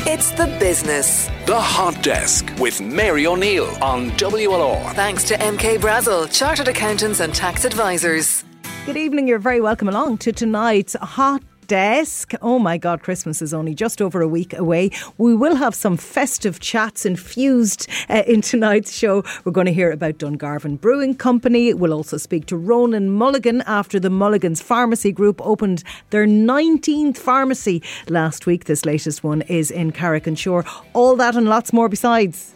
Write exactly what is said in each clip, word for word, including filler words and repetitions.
It's The Business. The Hot Desk with Mary O'Neill on W L R. Thanks to M K Brazel, Chartered Accountants and Tax Advisors. Good evening, you're very welcome along to tonight's Hot Desk. Oh my God, Christmas is only just over a week away. We will have some festive chats infused uh, in tonight's show. We're going to hear about Dungarvan Brewing Company. We'll also speak to Ronan Mulligan after the Mulligan's Pharmacy Group opened their nineteenth pharmacy last week. This latest one is in Carrick-on-Shore. All that and lots more besides.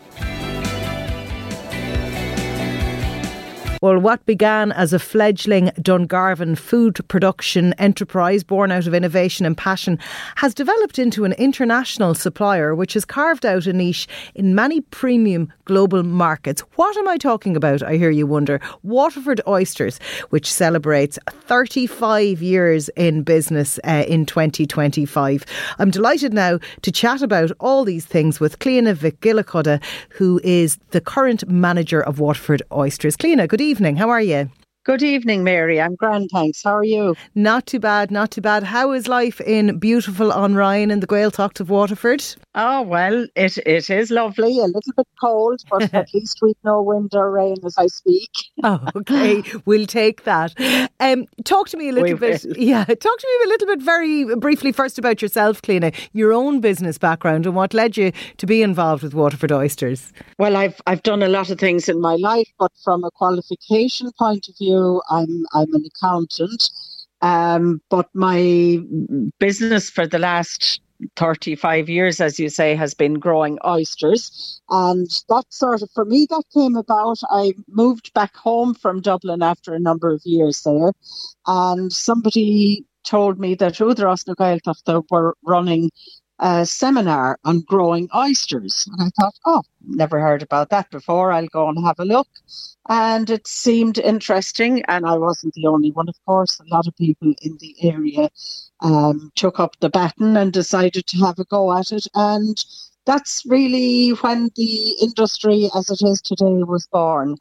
Well, what began as a fledgling Dungarvan food production enterprise born out of innovation and passion has developed into an international supplier which has carved out a niche in many premium global markets. What am I talking about, I hear you wonder? Waterford Oysters, which celebrates thirty-five years in business uh, in twenty twenty-five. I'm delighted now to chat about all these things with Cliona McGillicuddy, who is the current manager of Waterford Oysters. Cliona, good evening. Evening. How are you? Good evening, Mary. I'm grand, thanks. How are you? Not too bad, not too bad. How is life in beautiful Onryan in the Gaeltacht of Waterford? Oh, well, it it is lovely. A little bit cold, but at least we've no wind or rain as I speak. Oh, okay. We'll take that. Um, talk to me a little We bit. will. Yeah, talk to me a little bit very briefly first about yourself, Cliona, your own business background and what led you to be involved with Waterford Oysters. Well, I've I've done a lot of things in my life, but from a qualification point of view, I'm I'm an accountant. Um, but my business for the last thirty-five years, as you say, has been growing oysters. And that sort of, for me, that came about. I moved back home from Dublin after a number of years there. And somebody told me that Údarás na Gaeltachta were running a seminar on growing oysters. And I thought, oh, never heard about that before. I'll go and have a look. And it seemed interesting. And I wasn't the only one, of course. A lot of people in the area um, took up the baton and decided to have a go at it. And that's really when the industry as it is today was born.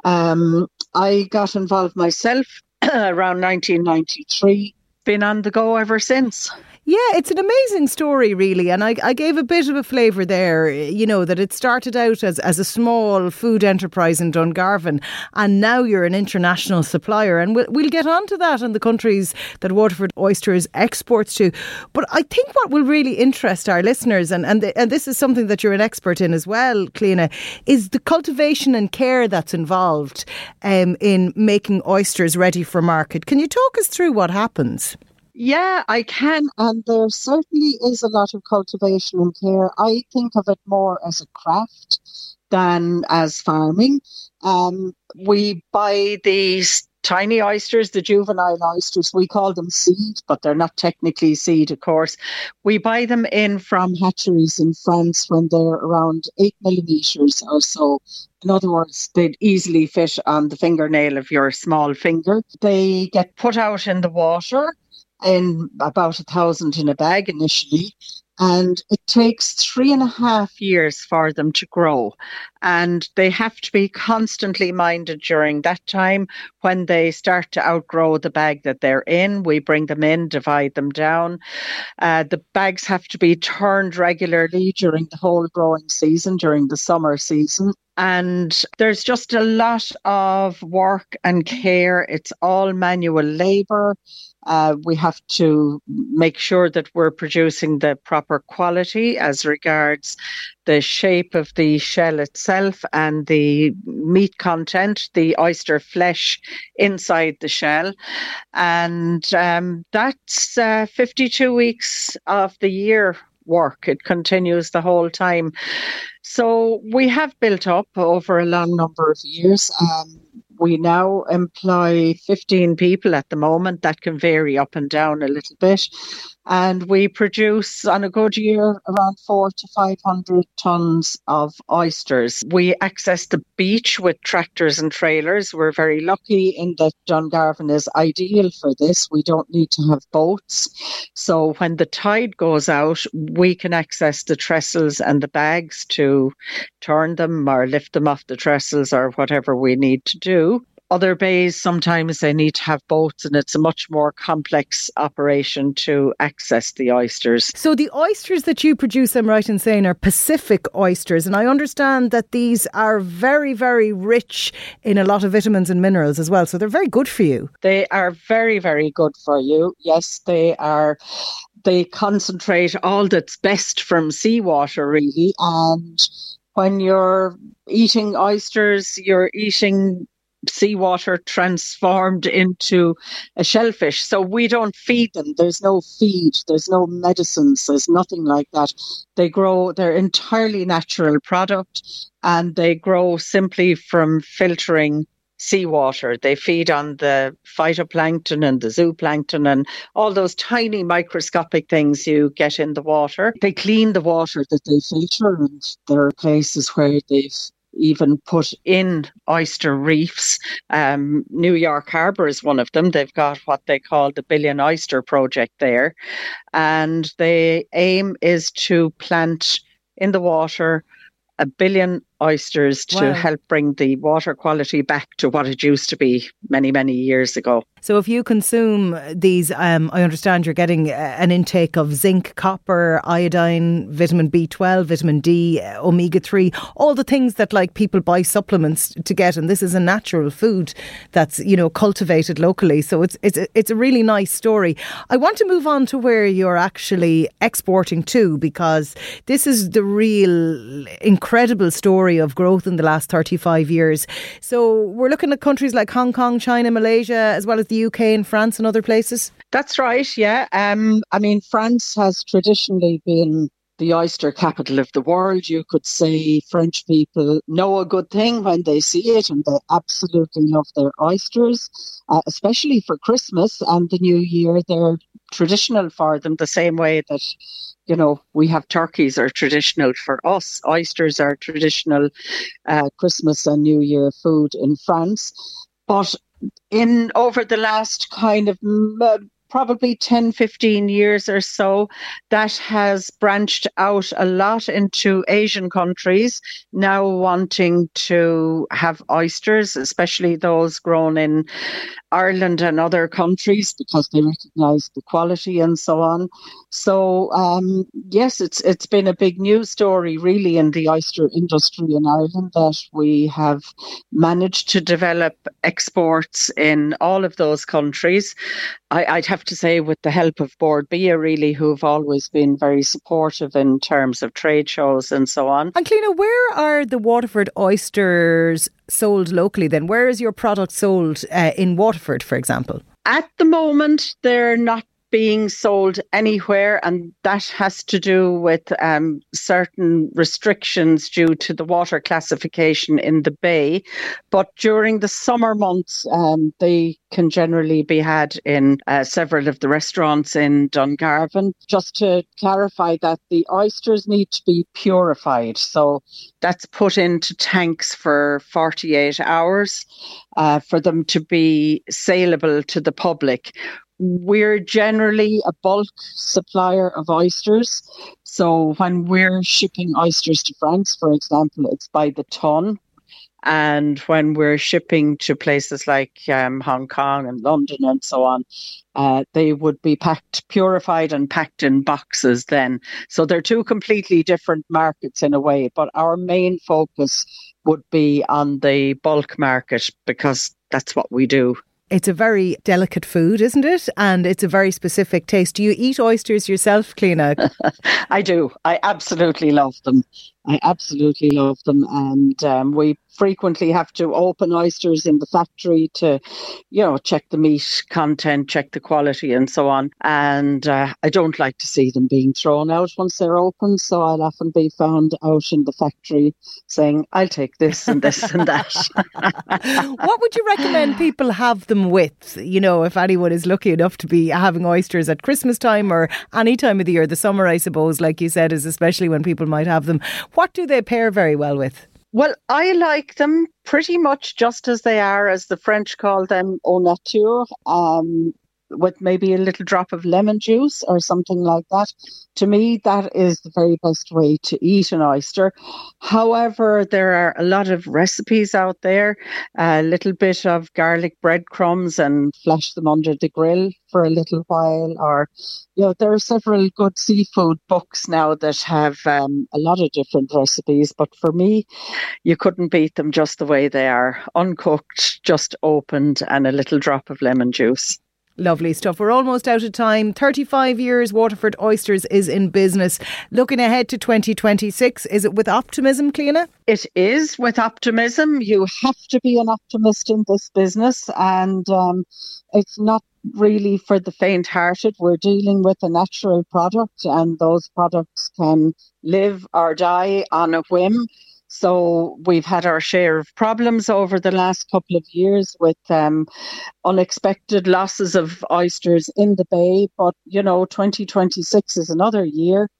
Um, I got involved myself around nineteen ninety-three. Been on the go ever since. Yeah, it's an amazing story, really. And I, I gave a bit of a flavour there, you know, that it started out as, as a small food enterprise in Dungarvan and now you're an international supplier. And we'll, we'll get on to that and the countries that Waterford Oysters exports to. But I think what will really interest our listeners, and, and, the, and this is something that you're an expert in as well, Cliona, is the cultivation and care that's involved um, in making oysters ready for market. Can you talk us through what happens? Yeah, I can. And there certainly is a lot of cultivation and care. I think of it more as a craft than as farming. Um, we buy these tiny oysters, the juvenile oysters. We call them seed, but they're not technically seed, of course. We buy them in from hatcheries in France when they're around eight millimetres or so. In other words, they'd easily fit on the fingernail of your small finger. They get put out in the water in about a thousand in a bag initially. And it takes three and a half years for them to grow. And they have to be constantly minded during that time. When they start to outgrow the bag that they're in, we bring them in, divide them down. Uh, the bags have to be turned regularly during the whole growing season, during the summer season. And there's just a lot of work and care. It's all manual labour. Uh, we have to make sure that we're producing the proper quality as regards the shape of the shell itself and the meat content, the oyster flesh inside the shell. And um, that's uh, fifty-two weeks of the year work. It continues the whole time. So we have built up over a long number of years. Um, we now employ fifteen people at the moment. That can vary up and down a little bit. And we produce on a good year around four to five hundred tonnes of oysters. We access the beach with tractors and trailers. We're very lucky in that Dungarvan is ideal for this. We don't need to have boats. So when the tide goes out, we can access the trestles and the bags to turn them or lift them off the trestles or whatever we need to do. other bays, sometimes they need to have boats, and it's a much more complex operation to access the oysters. So the oysters that you produce, I'm right in saying, are Pacific oysters. And I understand that these are very, very rich in a lot of vitamins and minerals as well. So they're very good for you. They are very, very good for you. Yes, they are. They concentrate all that's best from seawater, really. And when you're eating oysters, you're eating seawater transformed into a shellfish. So we don't feed them. There's no feed. There's no medicines. There's nothing like that. They grow, they're entirely natural product, and they grow simply from filtering seawater. They feed on the phytoplankton and the zooplankton and all those tiny microscopic things you get in the water. They clean the water that they filter, and there are places where they've even put in oyster reefs. Um, New York Harbour is one of them. They've got what they call the Billion Oyster Project there. And the aim is to plant in the water a billion oysters to wow. help bring the water quality back to what it used to be many, many years ago. So if you consume these, um, I understand you're getting an intake of zinc, copper, iodine, vitamin B twelve, vitamin D, omega three, all the things that like people buy supplements to get. And this is a natural food that's, you know, cultivated locally. So it's it's it's a really nice story. I want to move on to where you're actually exporting to, because this is the real incredible story of growth in the last thirty-five years. So we're looking at countries like Hong Kong, China, Malaysia, as well as the U K and France and other places. That's right, yeah. Um, I mean, France has traditionally been the oyster capital of the world. You could say French people know a good thing when they see it, and they absolutely love their oysters, uh, especially for Christmas and the New Year. They're traditional for them, the same way that, you know, we have turkeys are traditional for us. Oysters are traditional uh, Christmas and New Year food in France. But in over the last kind of uh, probably ten, fifteen years or so, that has branched out a lot into Asian countries now wanting to have oysters, especially those grown in Ireland and other countries, because they recognise the quality and so on. So, um, yes, it's it's been a big news story really in the oyster industry in Ireland, that we have managed to develop exports in all of those countries. I, I'd have to say with the help of Bord Bia, really, who've always been very supportive in terms of trade shows and so on. And Cliona, where are the Waterford oysters sold locally then? Where is your product sold uh, in Waterford, for example? At the moment, they're not being sold anywhere, and that has to do with um, certain restrictions due to the water classification in the bay. But during the summer months, um, they can generally be had in uh, several of the restaurants in Dungarvan. Just to clarify that, the oysters need to be purified. So that's put into tanks for forty-eight hours uh, for them to be saleable to the public. We're generally a bulk supplier of oysters. So when we're shipping oysters to France, for example, it's by the ton. And when we're shipping to places like um, Hong Kong and London and so on, uh, they would be packed, purified and packed in boxes then. So they're two completely different markets in a way. But our main focus would be on the bulk market, because that's what we do. It's a very delicate food, isn't it? And it's a very specific taste. Do you eat oysters yourself, Cliona? I do. I absolutely love them. I absolutely love them. And um, we frequently have to open oysters in the factory to, you know, check the meat content, check the quality and so on. And uh, I don't like to see them being thrown out once they're open. So I'll often be found out in the factory saying, I'll take this and this and that. What would you recommend people have them with? You know, if anyone is lucky enough to be having oysters at Christmas time or any time of the year, the summer, I suppose, like you said, is especially when people might have them. What do they pair very well with? Well, I like them pretty much just as they are, as the French call them, au nature. Um, with maybe a little drop of lemon juice or something like that. To me, that is the very best way to eat an oyster. However, there are a lot of recipes out there, a little bit of garlic breadcrumbs and flash them under the grill for a little while. Or, you know, there are several good seafood books now that have um, a lot of different recipes. But for me, you couldn't beat them just the way they are, uncooked, just opened, and a little drop of lemon juice. Lovely stuff. We're almost out of time. thirty-five years Waterford Oysters is in business. Looking ahead to twenty twenty-six, is it with optimism, Cliona? It is with optimism. You have to be an optimist in this business, and um, it's not really for the faint-hearted. We're dealing with a natural product, and those products can live or die on a whim. So we've had our share of problems over the last couple of years with um, unexpected losses of oysters in the bay. But, you know, twenty twenty-six is another year,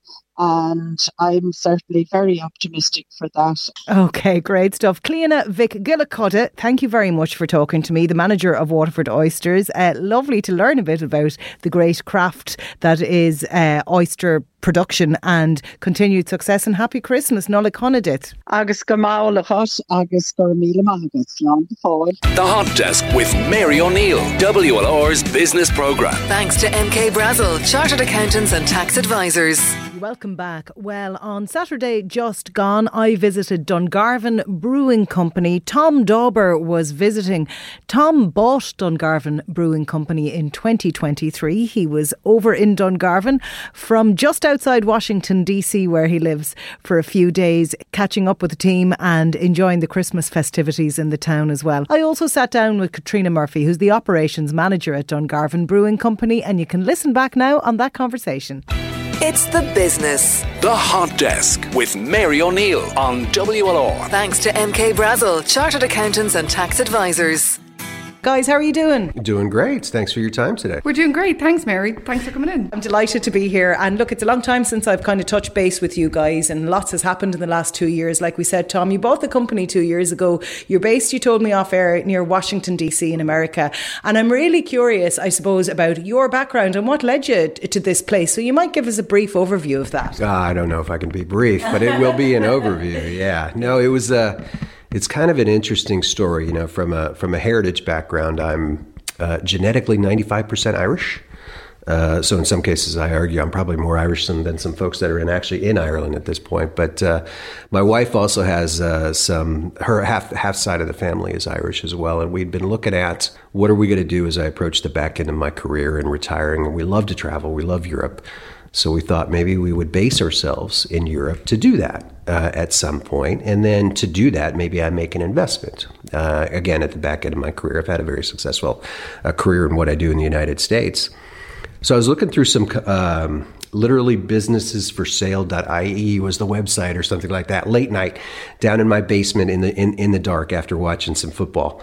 and I'm certainly very optimistic for that. Okay, great stuff. Cliona Vick-Gillicuddy, thank you very much for talking to me, the manager of Waterford Oysters. Uh, lovely to learn a bit about the great craft that is uh, oyster production, and continued success, and happy Christmas. Nola Conadit. Agus go maith le chat, agus go míle maith long forward. The Hot Desk with Mary O'Neill, W L R's business programme. Thanks to M K Brazel, Chartered Accountants and Tax Advisors. Welcome back. Well, on Saturday just gone, I visited Dungarvan Brewing Company. Tom Dauber was visiting. Tom bought Dungarvan Brewing Company in twenty twenty-three. He was over in Dungarvan from just outside Washington, D C, where he lives, for a few days, catching up with the team and enjoying the Christmas festivities in the town as well. I also sat down with Katrina Murphy, who's the operations manager at Dungarvan Brewing Company, and you can listen back now on that conversation. It's the business. The Hot Desk with Mary O'Neill on W L R. Thanks to M K Brazel, Chartered Accountants and Tax Advisors. Guys, how are you doing? Doing great. Thanks for your time today. We're doing great. Thanks, Mary. Thanks for coming in. I'm delighted to be here. And look, it's a long time since I've kind of touched base with you guys, and lots has happened in the last two years. Like we said, Tom, you bought the company two years ago. You're based, you told me off air, near Washington, D C in America. And I'm really curious, I suppose, about your background and what led you to this place. So you might give us a brief overview of that. Uh, I don't know if I can be brief, but it will be an overview. Yeah. No, it was a... Uh, It's kind of an interesting story, you know, from a from a heritage background. I'm uh, genetically ninety-five percent Irish. Uh, so in some cases, I argue I'm probably more Irish than, than some folks that are in actually in Ireland at this point. But uh, my wife also has uh, some, her half half side of the family is Irish as well. And we'd been looking at what are we going to do as I approach the back end of my career and retiring. And we love to travel. We love Europe. So we thought maybe we would base ourselves in Europe to do that uh, at some point. And then to do that, maybe I make an investment. Uh, again, at the back end of my career, I've had a very successful uh, career in what I do in the United States. So I was looking through some, um, literally businesses for sale dot I E was the website or something like that, late night, down in my basement in the in, in the dark after watching some football.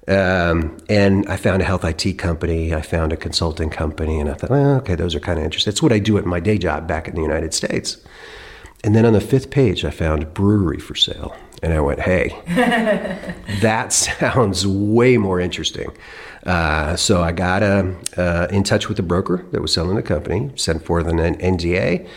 Um, and I found a health I T company. I found a consulting company, and I thought, well, okay, those are kind of interesting. That's what I do at my day job back in the United States. And then on the fifth page, I found a brewery for sale. And I went, hey, that sounds way more interesting. Uh, so I got uh, uh, in touch with the broker that was selling the company, sent forth an N D A.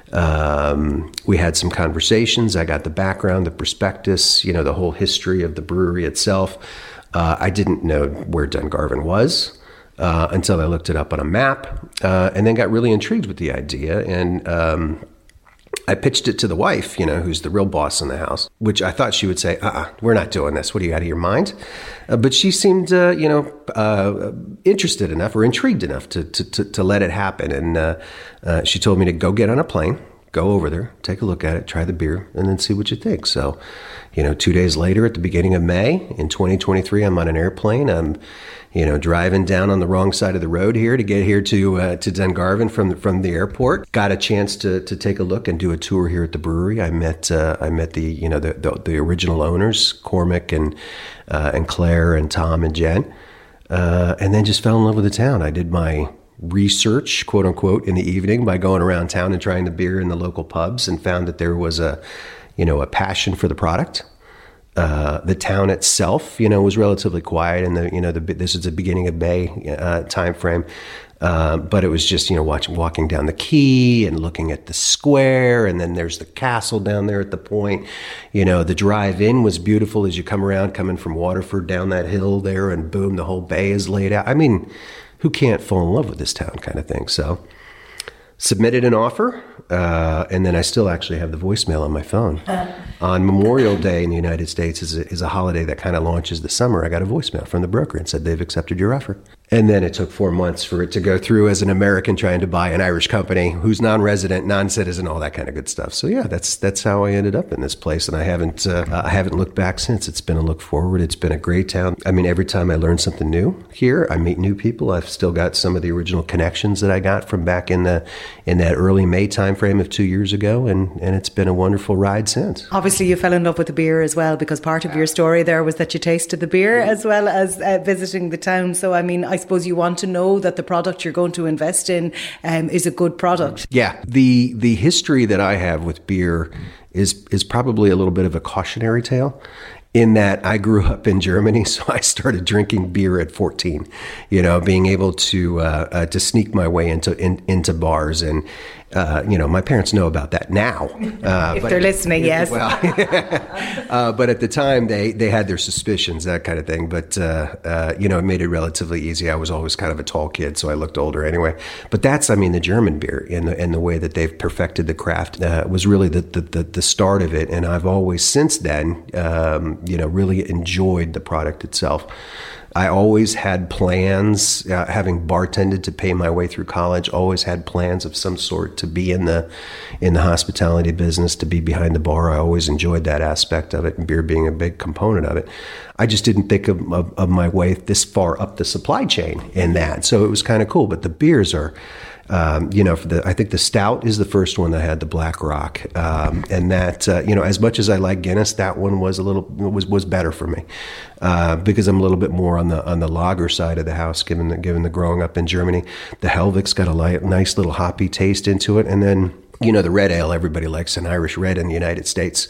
Um, we had some conversations. I got the background, the prospectus, you know, the whole history of the brewery itself. Uh, I didn't know where Dungarvan was uh, until I looked it up on a map, uh, and then got really intrigued with the idea. And um, I pitched it to the wife, you know, who's the real boss in the house, which I thought she would say, uh-uh, we're not doing this. What are you, out of your mind? Uh, but she seemed, uh, you know, uh, interested enough or intrigued enough to to, to, to let it happen. And uh, uh, she told me to go get on a plane, go over there, take a look at it, try the beer, and then see what you think. So, you know, two days later at the beginning of May in twenty twenty-three, I'm on an airplane. I'm, you know, driving down on the wrong side of the road here to get here to uh, to Dungarvan from the, from the airport. Got a chance to to take a look and do a tour here at the brewery. I met uh, I met the you know the the, the original owners, Cormac and uh, and Claire and Tom and Jen, uh, and then just fell in love with the town. I did my research, quote unquote, in the evening by going around town and trying the beer in the local pubs, and found that there was a, you know, a passion for the product. Uh, the town itself, you know, was relatively quiet, and the you know the this is the beginning of May uh, time frame. Uh, but it was just, you know, watching, walking down the quay and looking at the square, and then there's the castle down there at the point. You know, the drive-in was beautiful as you come around, coming from Waterford down that hill there, and boom, the whole bay is laid out. I mean, who can't fall in love with this town kind of thing? So submitted an offer, uh, and then I still actually have the voicemail on my phone. Uh. On Memorial Day in the United States is a, is a holiday that kind of launches the summer. I got a voicemail from the broker and said they've accepted your offer. And then it took four months for it to go through as an American trying to buy an Irish company who's non-resident, non-citizen, all that kind of good stuff. So yeah, that's that's how I ended up in this place, and I haven't uh, I haven't looked back since. It's been a look forward. It's been a great town. I mean, every time I learn something new here, I meet new people. I've still got some of the original connections that I got from back in the in that early May time frame of two years ago, and and it's been a wonderful ride since. Obviously, you fell in love with the beer as well, because part of your story there was that you tasted the beer as well as uh, visiting the town. So I mean, I suppose you want to know that the product you're going to invest in um, is a good product. Yeah, the the history that I have with beer is is probably a little bit of a cautionary tale, in that I grew up in Germany, so I started drinking beer at fourteen. You know, being able to uh, uh, to sneak my way into in, into bars, and uh, you know, my parents know about that now. Uh, if they're listening, yes. Well, uh, but at the time, they they had their suspicions, that kind of thing. But uh, uh, you know, it made it relatively easy. I was always kind of a tall kid, so I looked older anyway. But that's, I mean, the German beer and the and the way that they've perfected the craft uh, was really the, the the the start of it. And I've always since then, um, you know, really enjoyed the product itself. I always had plans, uh, having bartended to pay my way through college, always had plans of some sort to be in the in the hospitality business, to be behind the bar. I always enjoyed that aspect of it, and beer being a big component of it. I just didn't think of, of, of my way this far up the supply chain in that. So it was kind of cool. But the beers are... Um, you know, for the, I think the stout is the first one that had the Black Rock, um, and that uh, you know, as much as I like Guinness, that one was a little was was better for me uh, because I'm a little bit more on the on the lager side of the house, given the given the growing up in Germany. The Helvig's got a light, nice little hoppy taste into it, and then, you know, the red ale, everybody likes an Irish red in the United States.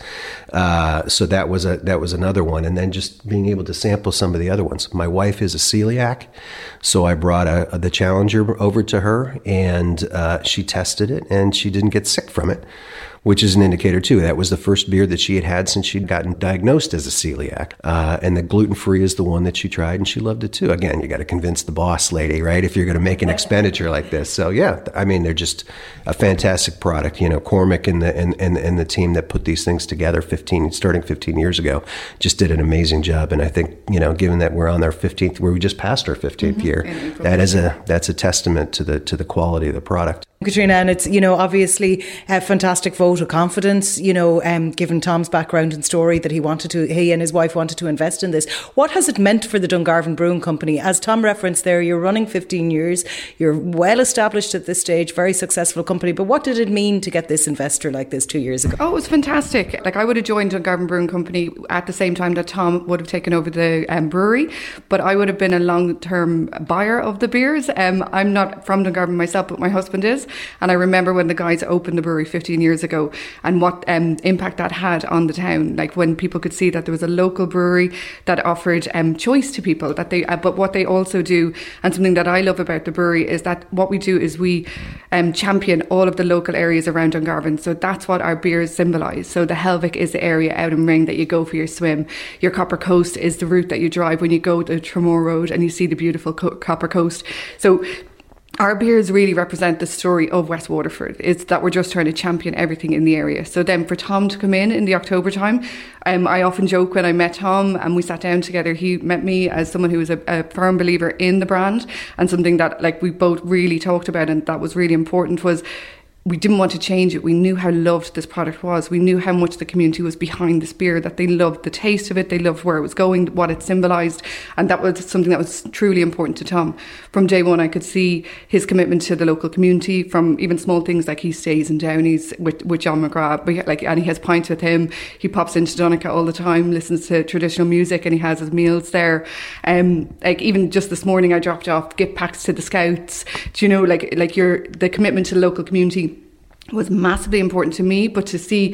Uh, so that was a that was another one. And then just being able to sample some of the other ones. My wife is a celiac, so I brought a, a, the Challenger over to her, and uh, she tested it, and she didn't get sick from it, which is an indicator too. That was the first beer that she had had since she'd gotten diagnosed as a celiac. Uh, and the gluten-free is the one that she tried, and she loved it too. Again, you got to convince the boss lady, right, if you're going to make an expenditure like this. So yeah, I mean, they're just a fantastic product. You know, Cormac and the and, and, and the team that put these things together fifteen, starting fifteen years ago, just did an amazing job. And I think, you know, given that we're on our fifteenth, where we just passed our fifteenth mm-hmm. year, that is a that's a testament to the to the quality of the product. Katrina, and it's, you know, obviously a fantastic vote of confidence, you know, um, given Tom's background and story that he wanted to, he and his wife wanted to invest in this. What has it meant for the Dungarvan Brewing Company? As Tom referenced there, you're running fifteen years, you're well established at this stage, very successful company, but what did it mean to get this investor like this two years ago? Oh, it was fantastic. Like, I would have joined Dungarvan Brewing Company at the same time that Tom would have taken over the um, brewery, but I would have been a long-term buyer of the beers. Um, I'm not from Dungarvan myself, but my husband is. And I remember when the guys opened the brewery fifteen years ago, and what um, impact that had on the town. Like, when people could see that there was a local brewery that offered um, choice to people. That they, uh, but what they also do, and something that I love about the brewery, is that what we do is we um, champion all of the local areas around Dungarvan. So that's what our beers symbolise. So the Helvic is the area out in Ring that you go for your swim. Your Copper Coast is the route that you drive when you go to Tramore Road and you see the beautiful Co- Copper Coast. So our beers really represent the story of West Waterford. It's that we're just trying to champion everything in the area. So then for Tom to come in in the October time, um, I often joke when I met Tom and we sat down together, he met me as someone who was a, a firm believer in the brand, and something that, like, we both really talked about and that was really important was we didn't want to change it. We knew how loved this product was. We knew how much the community was behind this beer, that they loved the taste of it, they loved where it was going, what it symbolised, and that was something that was truly important to Tom. From day one, I could see his commitment to the local community, from even small things like he stays in Downey's with, with John McGrath, like, and he has pints with him. He pops into Donica all the time, listens to traditional music, and he has his meals there. Um, like, even just this morning, I dropped off gift packs to the Scouts. Do you know, like, like your the commitment to the local community was massively important to me, but to see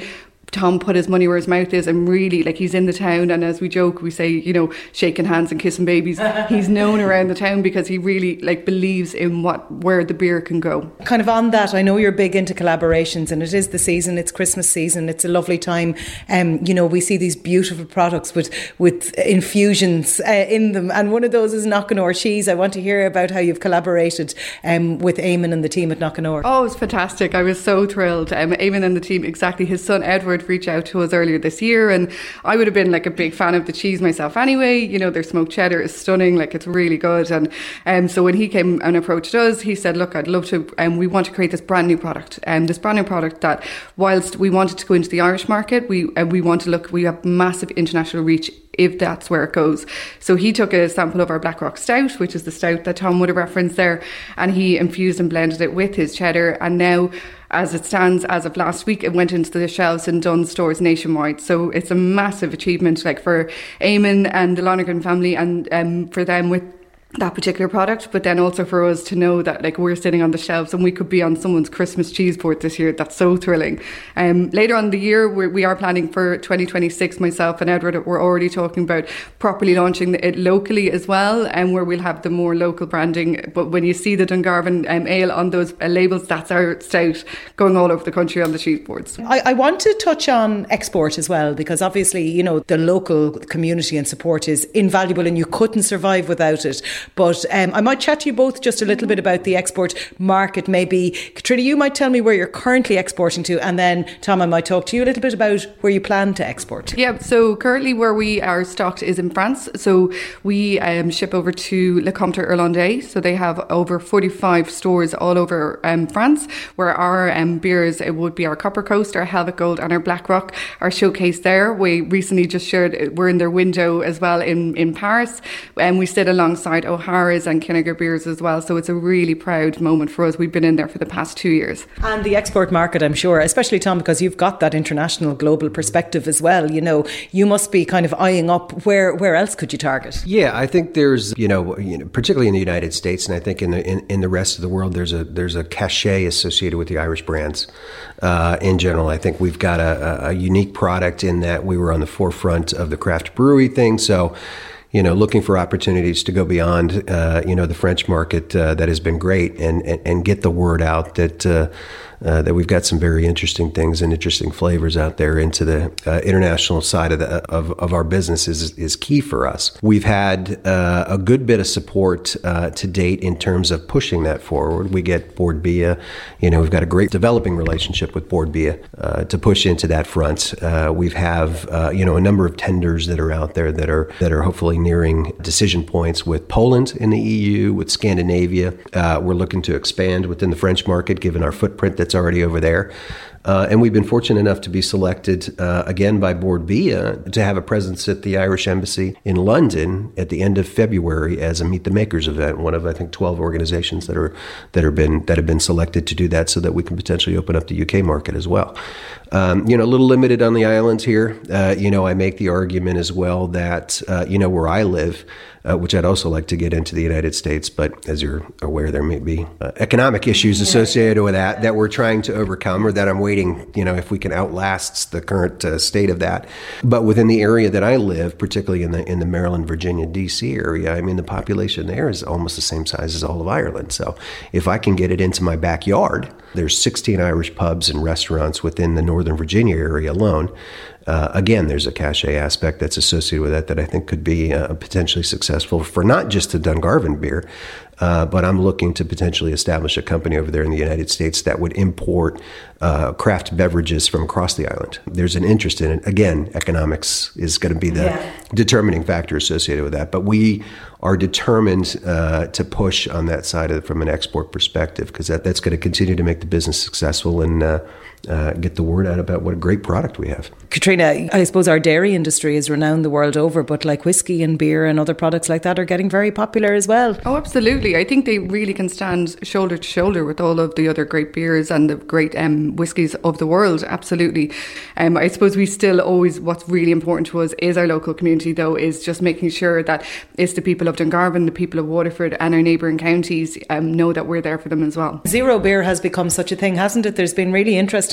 Tom put his money where his mouth is, and really, like, he's in the town, and as we joke, we say, you know, shaking hands and kissing babies. He's known around the town because he really, like, believes in what where the beer can go. Kind of on that, I know you're big into collaborations, and it is the season, it's Christmas season, it's a lovely time. Um, you know, we see these beautiful products with with infusions uh, in them, and one of those is Knock'n'Or cheese. I want to hear about how you've collaborated um, with Eamon and the team at Knock'n'Or. Oh, it's fantastic. I was so thrilled. Um, Eamon and the team, exactly. His son Edward reached out to us earlier this year, and I would have been like a big fan of the cheese myself anyway. You know, their smoked cheddar is stunning, like it's really good. And um, so when he came and approached us, he said, look, I'd love to, and um, we want to create this brand new product, and um, this brand new product that, whilst we wanted to go into the Irish market, we uh, we want to look, we have massive international reach if that's where it goes. So he took a sample of our Blackrock Stout, which is the stout that Tom would have referenced there, and he infused and blended it with his cheddar. And now, as it stands, as of last week, it went into the shelves in Dunnes stores nationwide. So it's a massive achievement, like, for Eamon and the Lonergan family, and um, for them with that particular product, but then also for us to know that, like, we're sitting on the shelves and we could be on someone's Christmas cheese board this year. That's so thrilling. Um, later on in the year, we're, we are planning for twenty twenty-six. Myself and Edward, we're already talking about properly launching it locally as well, and where we'll have the more local branding. But when you see the Dungarvan um, ale on those uh, labels, that's our stout going all over the country on the cheese boards. I, I want to touch on export as well, because obviously, you know, the local community and support is invaluable, and you couldn't survive without it. But um, I might chat to you both just a little bit about the export market. Maybe, Katrina, you might tell me where you're currently exporting to, and then Tom, I might talk to you a little bit about where you plan to export. Yeah, so currently where we are stocked is in France. So we um, ship over to Le Comte Irlandais. So they have over forty-five stores all over um, France, where our um, beers, it would be our Copper Coast, our Helvet Gold and our Blackrock are showcased there. We recently just shared, we're in their window as well in, in Paris, and we sit alongside O'Hara's and Kinniger beers as well. So it's a really proud moment for us. We've been in there for the past two years. And the export market, I'm sure, especially Tom, because you've got that international global perspective as well, you know, you must be kind of eyeing up where where else could you target? Yeah, I think there's, you know, you know particularly in the United States, and I think in the in, in the rest of the world, there's a there's a cachet associated with the Irish brands. Uh, in general, I think we've got a, a unique product in that we were on the forefront of the craft brewery thing. So, you know, looking for opportunities to go beyond, uh, you know, the French market, uh, that has been great, and, and, and get the word out that uh, uh, that we've got some very interesting things and interesting flavors out there into the uh, international side of the of, of our business is is key for us. We've had uh, a good bit of support uh, to date in terms of pushing that forward. We get Bord Bia, you know, we've got a great developing relationship with Bord Bia uh, to push into that front. Uh, we have uh, you know a number of tenders that are out there that are that are hopefully nearing decision points with Poland in the E U, with Scandinavia. Uh, we're looking to expand within the French market, given our footprint that's already over there. Uh, and we've been fortunate enough to be selected uh, again by Bord Bia to have a presence at the Irish Embassy in London at the end of February as a Meet the Makers event. One of, I think, twelve organizations that are that are been that have been selected to do that, so that we can potentially open up the U K market as well. Um, you know, a little limited on the islands here. Uh, you know, I make the argument as well that uh, you know where I live, uh, which I'd also like to get into the United States, but as you're aware, there may be uh, economic issues associated with that that we're trying to overcome, or that I'm waiting. You know, if we can outlast the current uh, state of that. But within the area that I live, particularly in the in the Maryland, Virginia, D C area, I mean, the population there is almost the same size as all of Ireland. So if I can get it into my backyard, there's sixteen Irish pubs and restaurants within the Northern Virginia area alone. Uh, again, there's a cachet aspect that's associated with that that I think could be uh, potentially successful for not just the Dungarvan beer, uh, but I'm looking to potentially establish a company over there in the United States that would import uh, craft beverages from across the island. There's an interest in it. Again, economics is going to be the yeah. determining factor associated with that, but we are determined uh, to push on that side of it from an export perspective, because that, that's going to continue to make the business successful and uh, uh, get the word out about what a great product we have. Katrina, I suppose our dairy industry is renowned the world over, but like whiskey and beer and other products like that are getting very popular as well. Oh, absolutely. I think they really can stand shoulder to shoulder with all of the other great beers and the great um, whiskies of the world. Absolutely. Um, I suppose we still always, what's really important to us is our local community, though, is just making sure that it's the people of Dungarvan, the people of Waterford and our neighbouring counties um, know that we're there for them as well. Zero beer has become such a thing, hasn't it? There's been really interesting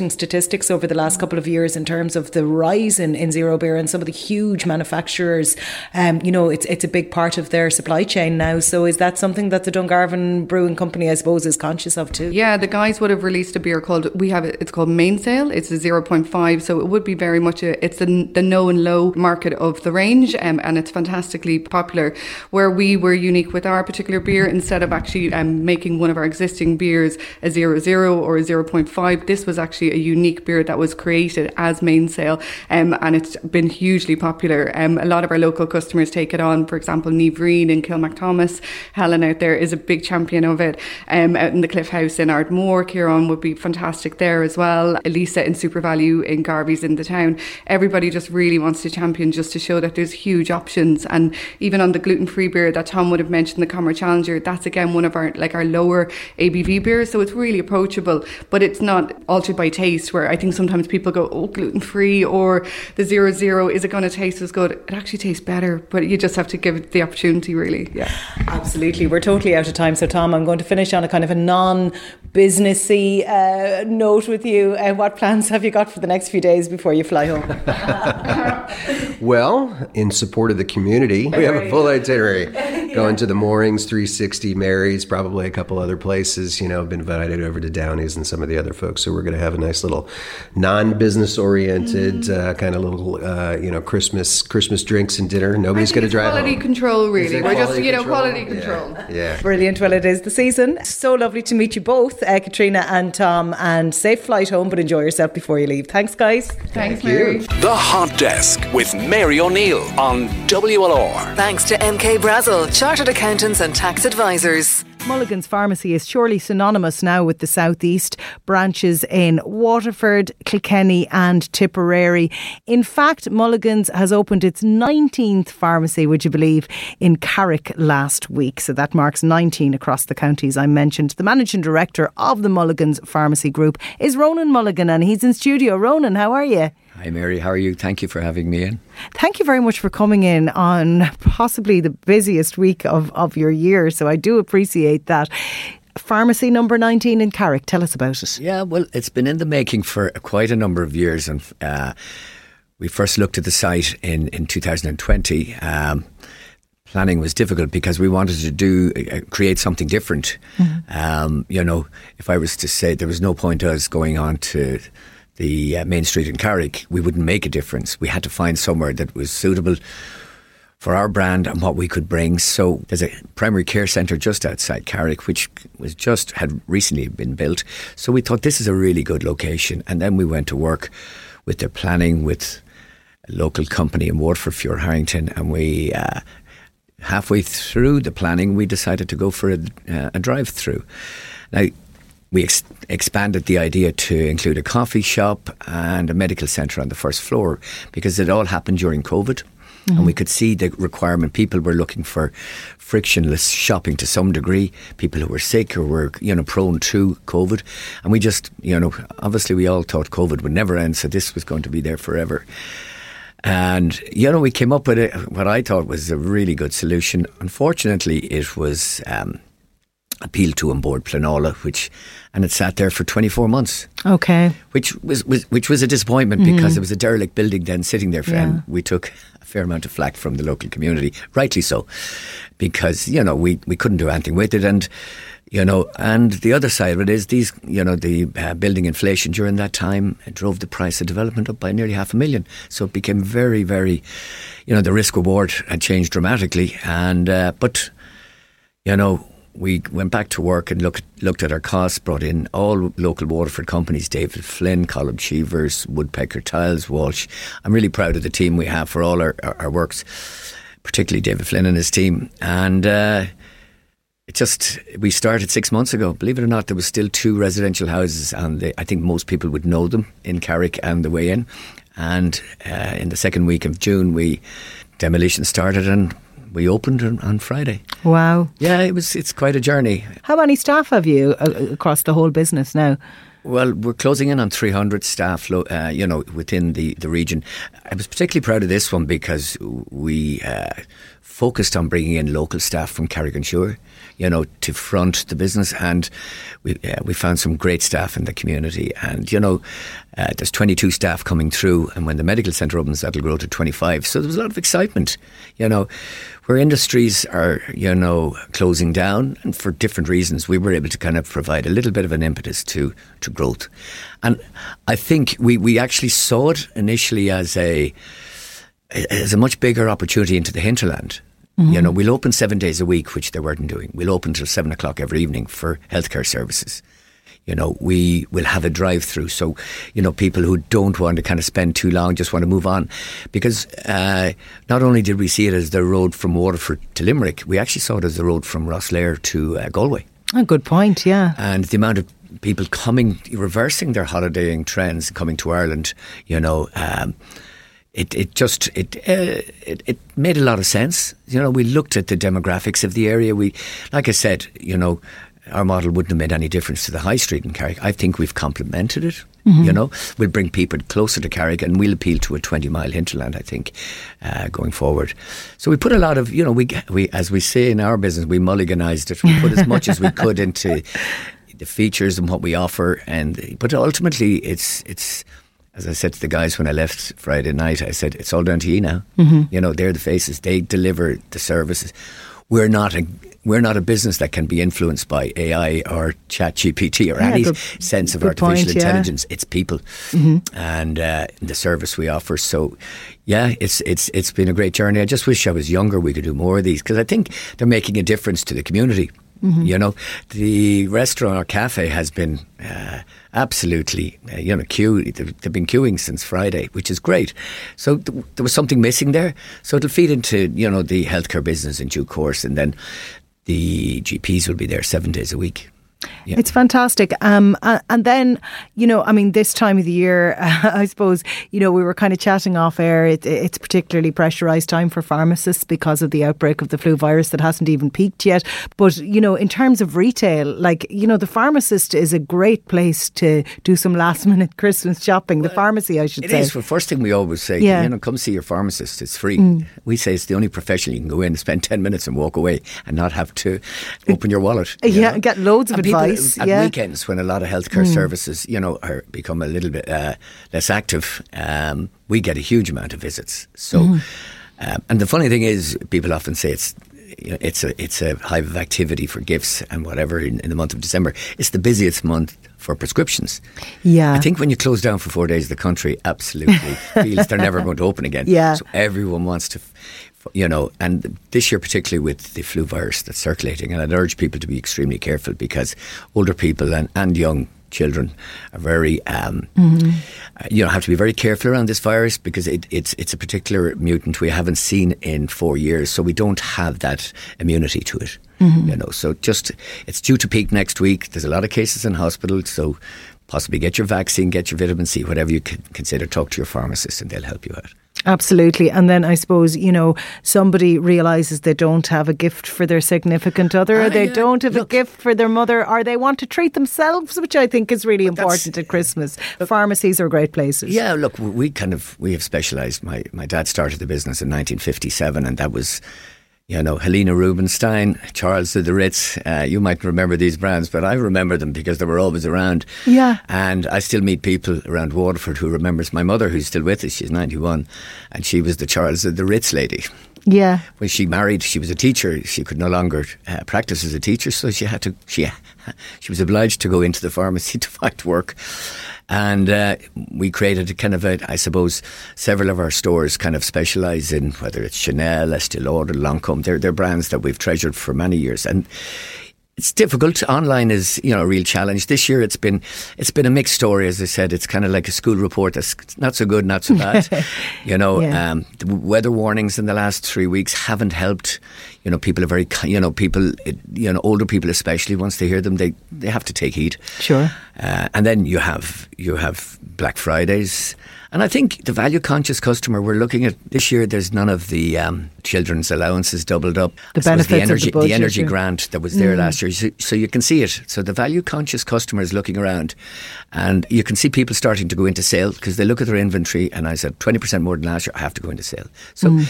exciting statistics over the last couple of years in terms of the rise in, in zero beer, and some of the huge manufacturers. Um, you know, it's it's a big part of their supply chain now. So is that something that the Dungarvan Brewing Company, I suppose, is conscious of too? Yeah, the guys would have released a beer called, we have it, it's called Mainsail. It's a zero point five, so it would be very much a, it's the, the no and low market of the range, um, and it's fantastically popular. Where we were unique with our particular beer, instead of actually um, making one of our existing beers a zero zero or a zero point five, this was actually a unique beer that was created as Mainsail, um, and it's been hugely popular. Um, a lot of our local customers take it on. For example, Niamh Breen in Kilmacthomas, Helen out there is a big champion of it. Um, out in the Cliff House in Ardmore, Kieran would be fantastic there as well. Elisa in Super Value in Garvey's in the town. Everybody just really wants to champion, just to show that there's huge options. And even on the gluten-free beer that Tom would have mentioned, the Commer Challenger, that's again one of our like our lower A B V beers, so it's really approachable, but it's not altered by taste, where I think sometimes people go, oh, gluten-free or the zero zero, is it going to taste as good? It actually tastes better, but you just have to give it the opportunity, really. Yeah, absolutely. We're totally out of time, so Tom, I'm going to finish on a kind of a non-businessy uh, note with you. Uh, what plans have you got for the next few days before you fly home? Well, in support of the community, we have a full itinerary. Going to the Moorings, three sixty, Mary's, probably a couple other places. You know, been invited over to Downey's and some of the other folks. So we're going to have a nice little non-business oriented mm. uh, kind of little, uh, you know, Christmas Christmas drinks and dinner. Nobody's going to drive quality home. control, really. We're just, you know, control? quality control. Yeah. yeah. Brilliant. Well, it is the season. So lovely to meet you both, uh, Katrina and Tom, and safe flight home, but enjoy yourself before you leave. Thanks, guys. Thanks, Thank Mary. you. The Hot Desk with Mary O'Neill on W L R. Thanks to M K Brazel, Chartered Accountants and Tax Advisors. Mulligan's Pharmacy is surely synonymous now with the South East. Branches in Waterford, Kilkenny and Tipperary. In fact, Mulligan's has opened its nineteenth pharmacy, would you believe, in Carrick last week. So that marks nineteen across the counties I mentioned. The managing director of the Mulligan's Pharmacy Group is Ronan Mulligan, and he's in studio. Ronan, how are you? Hi Mary, how are you? Thank you for having me in. Thank you very much for coming in on possibly the busiest week of, of your year, so I do appreciate that. Pharmacy number nineteen in Carrick, tell us about it. Yeah, well, it's been in the making for quite a number of years, and uh, we first looked at the site in, in two thousand twenty. Um, planning was difficult because we wanted to do uh, create something different. Mm-hmm. Um, you know, if I was to say there was no point us going on to the uh, main street in Carrick, we wouldn't make a difference. We had to find somewhere that was suitable for our brand and what we could bring. So there's a primary care centre just outside Carrick, which was just had recently been built. So we thought this is a really good location. And then we went to work with the planning with a local company in Waterford, Fior Harrington, and we uh, halfway through the planning, we decided to go for a, uh, a drive-through. Now, we ex- expanded the idea to include a coffee shop and a medical centre on the first floor because it all happened during COVID. Mm-hmm. And we could see the requirement. People were looking for frictionless shopping to some degree. People who were sick or were, you know, prone to COVID. And we just, you know, obviously we all thought COVID would never end, so this was going to be there forever. And, you know, we came up with a, what I thought was a really good solution. Unfortunately, it was um, appealed to on board Planola, which, and it sat there for twenty-four months. Okay. Which was, was which was a disappointment mm-hmm. because it was a derelict building then sitting there, for, yeah. and we took a fair amount of flack from the local community, rightly so, because, you know, we, we couldn't do anything with it. And, you know, and the other side of it is these, you know, the uh, building inflation during that time drove the price of development up by nearly half a million. So it became very, very, you know, the risk reward had changed dramatically. And, uh, but, you know, we went back to work and looked looked at our costs, brought in all local Waterford companies, David Flynn, Column Cheevers, Woodpecker Tiles, Walsh. I'm really proud of the team we have for all our, our, our works, particularly David Flynn and his team. And uh, it just, we started six months ago. Believe it or not, there was still two residential houses, and they, I think most people would know them in Carrick and the way in. And uh, in the second week of June, we demolition started and we opened on, on Friday. Wow. Yeah, it was. It's quite a journey. How many staff have you uh, across the whole business now? Well, we're closing in on three hundred staff, uh, you know, within the, the region. I was particularly proud of this one because we uh, focused on bringing in local staff from Carrick-on-Suir, you know, to front the business. And we uh, we found some great staff in the community. And, you know, uh, there's twenty-two staff coming through. And when the medical centre opens, that'll grow to twenty-five. So there was a lot of excitement, you know, where industries are, you know, closing down. And for different reasons, we were able to kind of provide a little bit of an impetus to, to growth. And I think we, we actually saw it initially as a... It's a much bigger opportunity into the hinterland. Mm-hmm. You know, we'll open seven days a week, which they weren't doing. We'll open till seven o'clock every evening for healthcare services. You know, we will have a drive-through. So, you know, people who don't want to kind of spend too long, just want to move on. Because uh, not only did we see it as the road from Waterford to Limerick, we actually saw it as the road from Rosslare to uh, Galway. A good point, yeah. And the amount of people coming, reversing their holidaying trends, coming to Ireland, you know, um, It it just it, uh, it it made a lot of sense. You know, we looked at the demographics of the area. We, like I said, you know, our model wouldn't have made any difference to the high street in Carrick. I think we've complemented it. Mm-hmm. You know, we'll bring people closer to Carrick, and we'll appeal to a twenty mile hinterland, I think, uh, going forward. So we put a lot of, you know, we we as we say in our business, we mulliganized it. We put as much as we could into the features and what we offer, and but ultimately, it's it's. As I said to the guys when I left Friday night, I said, it's all down to you now. Mm-hmm. You know, they're the faces. They deliver the services. We're not a we're not a business that can be influenced by A I or Chat G P T or yeah, any good, sense of artificial point, intelligence. Yeah. It's people mm-hmm. and uh, the service we offer. So, yeah, it's it's it's been a great journey. I just wish I was younger. We could do more of these because I think they're making a difference to the community. Mm-hmm. You know, the restaurant or cafe has been uh, absolutely, uh, you know, queue. They've, they've been queuing since Friday, which is great. So th- there was something missing there. So it'll feed into, you know, the healthcare business in due course, and then the G Ps will be there seven days a week. Yeah. It's fantastic. Um, and then, you know, I mean, this time of the year, uh, I suppose, you know, we were kind of chatting off air. It, it's particularly pressurised time for pharmacists because of the outbreak of the flu virus that hasn't even peaked yet. But, you know, in terms of retail, like, you know, the pharmacist is a great place to do some last minute Christmas shopping. The well, pharmacy, I should it say. It is. The first thing we always say, yeah. you know, come see your pharmacist. It's free. Mm. We say it's the only profession you can go in, spend ten minutes and walk away and not have to open your wallet. You yeah, know? and get loads of and advice. At yeah. weekends, when a lot of healthcare mm. services, you know, are become a little bit uh, less active, um, we get a huge amount of visits. So, mm. um, and the funny thing is, people often say it's you know, it's a it's a hive of activity for gifts and whatever in, in the month of December. It's the busiest month for prescriptions. Yeah, I think when you close down for four days, the country absolutely feels they're never going to open again. Yeah, so everyone wants to. You know, and this year particularly with the flu virus that's circulating, and I'd urge people to be extremely careful because older people and, and young children are very, um, mm-hmm. uh, you know, have to be very careful around this virus because it, it's it's a particular mutant we haven't seen in four years, so we don't have that immunity to it. Mm-hmm. You know, so just it's due to peak next week. There's a lot of cases in hospitals, so possibly get your vaccine, get your vitamin C, whatever you can consider. Talk to your pharmacist, and they'll help you out. Absolutely. And then I suppose, you know, somebody realises they don't have a gift for their significant other, or they uh, yeah. don't have Look, a gift for their mother, or they want to treat themselves, which I think is really important at Christmas. Look, pharmacies are great places. Yeah, look, we kind of, we have specialised. My, my dad started the business in nineteen fifty-seven, and that was... You know, Helena Rubinstein, Charles of the Ritz, uh, you might remember these brands, but I remember them because they were always around. Yeah. And I still meet people around Waterford who remembers my mother, who's still with us. She's ninety-one, and she was the Charles of the Ritz lady. Yeah. When she married, she was a teacher. She could no longer uh, practice as a teacher, so she had to, she, she was obliged to go into the pharmacy to find work. And uh, we created a kind of a, I suppose, several of our stores kind of specialise in whether it's Chanel, Estee Lauder, Lancôme. They're, they're brands that we've treasured for many years. And it's difficult. Online is, you know, a real challenge. This year it's been it's been a mixed story, as I said. It's kind of like a school report that's not so good, not so bad. you know, yeah. um, the weather warnings in the last three weeks haven't helped. You know, people are very, you know, people, you know, older people especially, once they hear them, they, they have to take heed. Sure. Uh, and then you have you have Black Fridays. And I think the value-conscious customer, we're looking at this year, there's none of the um, children's allowances doubled up. The benefits the energy, of the budget. The energy yeah. grant that was there mm. last year. So, so you can see it. So the value-conscious customer is looking around, and you can see people starting to go into sale because they look at their inventory, and I said twenty percent more than last year, I have to go into sale. So mm.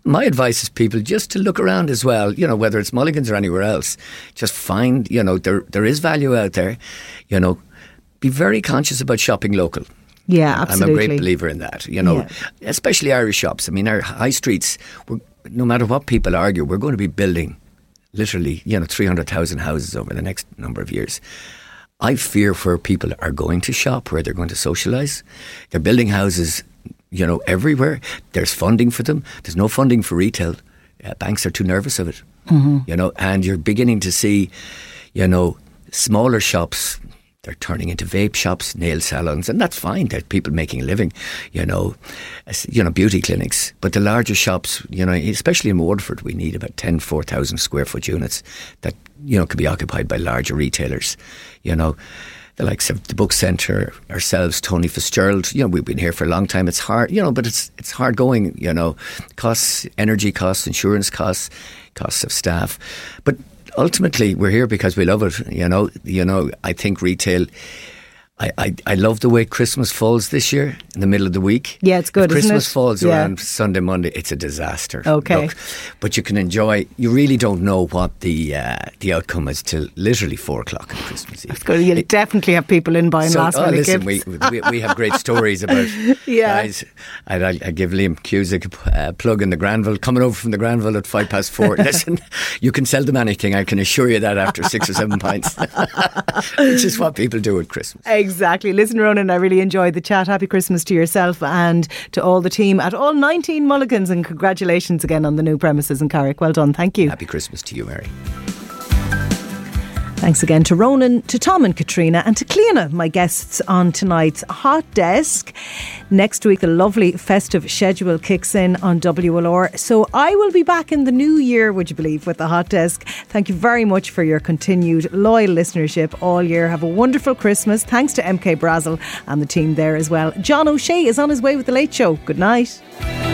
my advice is people just to look around as well, you know, whether it's Mulligan's or anywhere else, just find, you know, there there is value out there, you know, be very conscious about shopping local. Yeah, absolutely. I'm a great believer in that, you know, yeah. especially Irish shops. I mean, our high streets, we're, no matter what people argue, we're going to be building literally, you know, three hundred thousand houses over the next number of years. I fear where people are going to shop, where they're going to socialise. They're building houses, you know, everywhere. There's funding for them. There's no funding for retail. Uh, banks are too nervous of it, mm-hmm. you know, and you're beginning to see, you know, smaller shops, they're turning into vape shops, nail salons, and that's fine. There's people making a living, you know, you know, beauty clinics. But the larger shops, you know, especially in Waterford, we need about ten, four thousand square foot units that, you know, can be occupied by larger retailers, you know. The likes of the Book Centre, ourselves, Tony Fitzgerald, you know, we've been here for a long time. It's hard, you know, but it's it's hard going, you know, costs, energy costs, insurance costs, costs of staff. But ultimately, we're here because we love it, you know. You know, I think retail, I, I, I love the way Christmas falls this year in the middle of the week. Yeah, it's good, if isn't Christmas it? falls yeah. around Sunday, Monday, it's a disaster. Okay. Look, but you can enjoy, you really don't know what the uh, the outcome is till literally four o'clock on Christmas Eve. That's good. You'll it, definitely have people in buying so, last oh, minute listen, gifts. we, we, we have great stories about yeah. guys. I, I, I give Liam Cusick a uh, plug in the Granville, coming over from the Granville at five past four. Listen, you can sell them anything, I can assure you that, after six or seven pints. Which is what people do at Christmas. Exactly. Listen, Ronan, I really enjoyed the chat. Happy Christmas to yourself and to all the team at all nineteen Mulligans, and congratulations again on the new premises in Carrick. Well done. Thank you. Happy Christmas to you, Mary. Thanks again to Ronan, to Tom and Katrina, and to Cleona, my guests on tonight's Hot Desk. Next week, a lovely festive schedule kicks in on W L R. So I will be back in the new year, would you believe, with the Hot Desk. Thank you very much for your continued loyal listenership all year. Have a wonderful Christmas. Thanks to M K Brazel and the team there as well. John O'Shea is on his way with The Late Show. Good night.